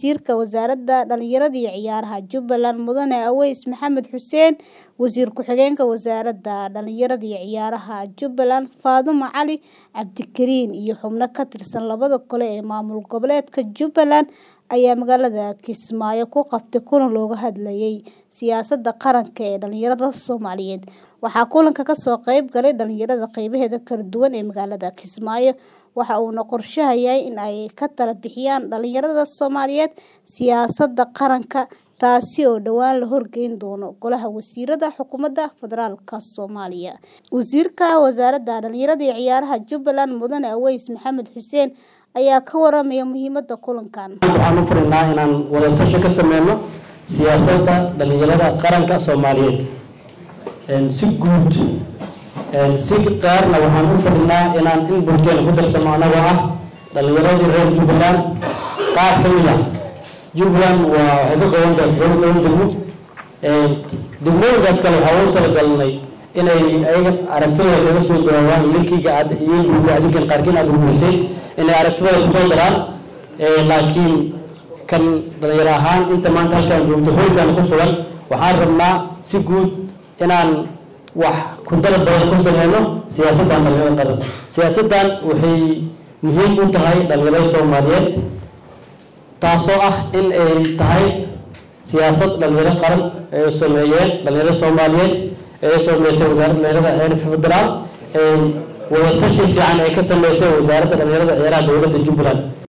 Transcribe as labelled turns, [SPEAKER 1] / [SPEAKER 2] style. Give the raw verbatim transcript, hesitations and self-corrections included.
[SPEAKER 1] wasiirka wasaaradda dhalinyarada iyo ciyaaraha Jubbaland Mudane Aweys Maxamed Xuseen, wasiir ku-xigeenka wasaaradda dhalinyarada iyo ciyaaraha Jubbaland Faadumo Cali Cabdikariin iyo xubno ka tirsan labada kale ee maamul goboleedka Jubbaland ayaa magaalada Kismaayo ku qabtay kulan looga hadlayay siyaasadda qaranka ee dhalinyarada Soomaaliyeed. Waxaa kulanka ka soo qayb galay dhalinyarada qaybaheeda kala duwan ee magaalada Kismaayo, waxa uuna qorsheeyay in ay ka tala bixiyaan dhalinyarada Soomaaliyeed siyaasadda qaranka, taasi oo dhawaan la horgeyn doono golaha wasiirada xukuumadda federaalka Soomaaliya. Wasiirka wasaaradda dhalinyarada iyo ciyaaraha Jubbaland Mudane Aweys Maxamed Xuseen ayaa ka waramaya muhiimadda kulankan.
[SPEAKER 2] Waxaan u furnahay inaan wada tashi ka sameeyno siyaasadda dhalinyarada qaranka Soomaaliyeed. Een si guud een si qaarna waxaan u furnahay inaan in bulshada ku darsano anaga ah dhalinyarada reer Jubbaland. Qaar kamid ah Jubbaland waa waxay ka kooban tahay dhowr degmo. Een degmooyinkaas kale waxaa u talagalnay inay ayaga aragtidooda kaga soo gaaraan linkiga aad iyo buuga adinkan qaarkiin aad rumaysay inay aragtidooda ku soo daraan. Ee laakiin kan dhalinyaro ahaan inta maanta halkaan joogto hoolkan ku sugan waxaan rabnaa si guud inaan wax ku dalab badan ku sameeyno siyaasadda dhalinyarada qaranka. Siyaasaddan waxay muhiim u tahay dhalinyarada Soomaaliyeed, taasoo ah in ay tahay siyaasad dhalinyarada qaran ee sameeyeen dhalinyarada Soomaaliyeed ee sameeyay wasaaradda dhalinyarada ee federaal ee wada tashi fiican ay ka sameeyay wasaaradda dhalinyarada ciyaaraha dowladda Jubbaland.